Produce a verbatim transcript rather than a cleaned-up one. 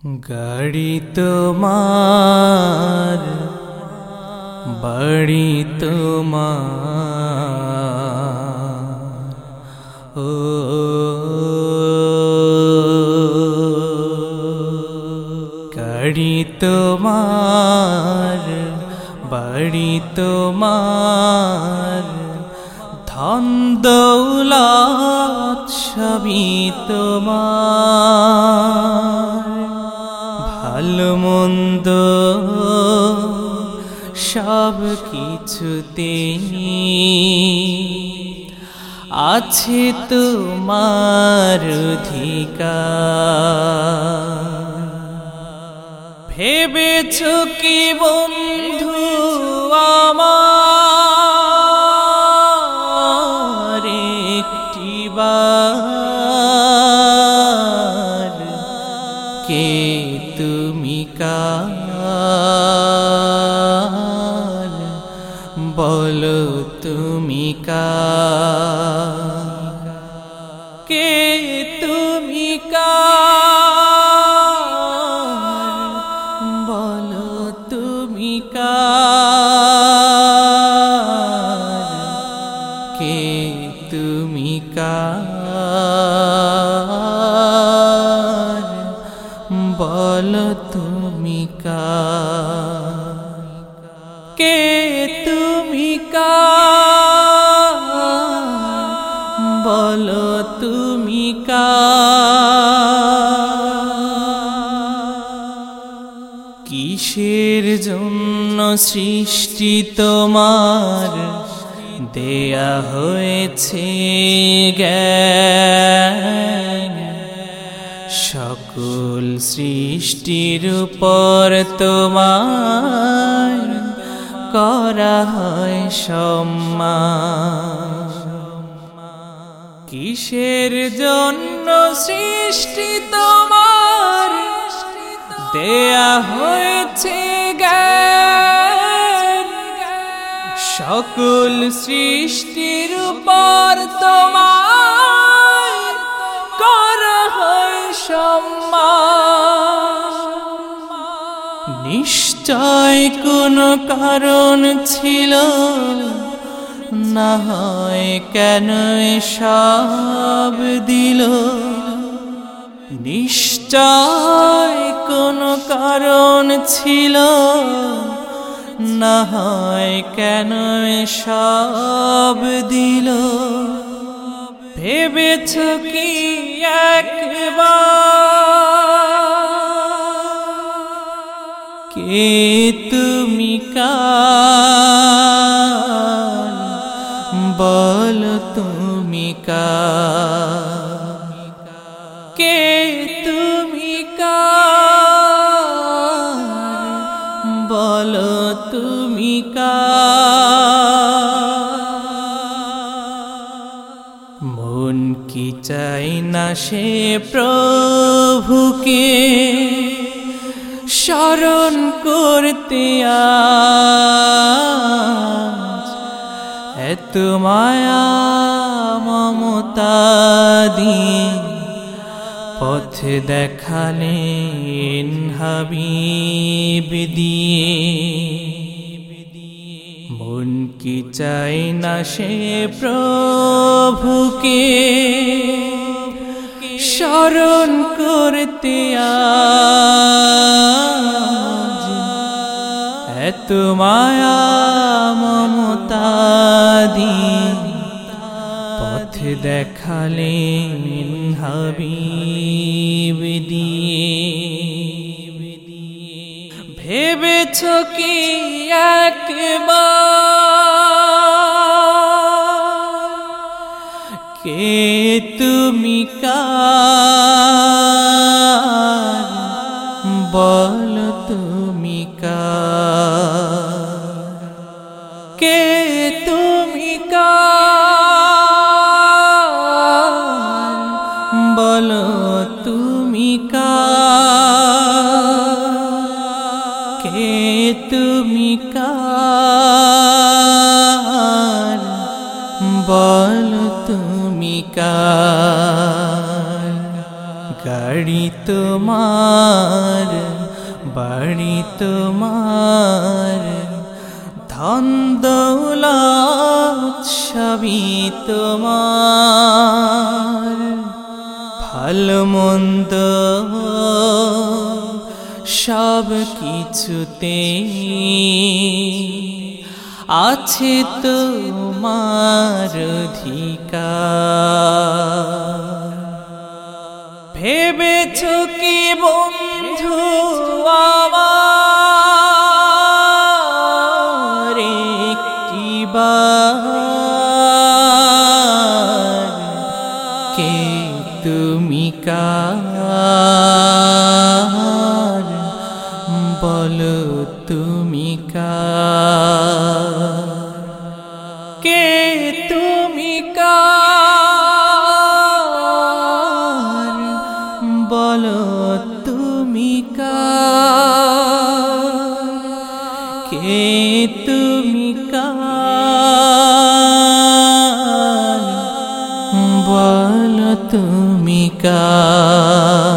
গাড়ি তোমার বাড়ি তোমার, ও গাড়ি তোমার বাড়ি তোমার, ধন দৌলত সবই তোমার, ভালো মন্দ সব কিছুতে আছে তোমার অধিকার। ভেবেছো কি বন্ধু আমার একটিবার, কে তুমি কার, বলো তুমি কার, কে তুমি কার, বলো তুমি কার, কে তুমি কার, বলো তুমি কার, কে তুমি কার, বলো তুমি কার। কিসের জন্য সৃষ্টি তোমার দেয়া হয়েছে জ্ঞান, সকল সৃষ্টির উপর তোমার করা হয় সম্মান। কিসের জন্য সৃষ্টি তোমার দেয়া হয়েছে জ্ঞান, সকল সৃষ্টির উপর তোমার করা হয় সম্মান। নিশ্চয় কোনো কারণ ছিল, না হয় কেন এসব দিল, নিশ্চয় কোনো কারণ ছিল, না হয় কেন এসব দিল। ভেবেছো কি একবার, কে তুমি কার, বলো তুমি কার, কে তুমি কার, বলো তুমি কার। মন কি চাই না সে প্রভুকে স্মরণ করতে আজ, এত মায়া মমতা দিয়ে পথ দেখালেন হাবিব দিয়ে। মন কি চাই না সে প্রভুকে স্মরণ করতে আজ, এত মায়া মমতা দিয়ে পথ দেখালেন হাবিব দিয়ে। ভেবেছো কি একবার, কে তুমি কার, বলো তুমি কার, কে তুমি কার, বলো তুমি কার, কে তুমি কার, বলো তুমি কার। গাড়ি তোমার, বাড়ি তোমার, ধন দৌলত সবই তোমার, ভালো মন্দ সব কিছুতে আছে তোমার অধিকার। ভেবেছো কি বন্ধু আমার একটিবার, কে তুমি কার, বলো তুমি কার, কে তুমি কার, বলো তুমি কার, কে তুমি কার, বলো তুমি কার।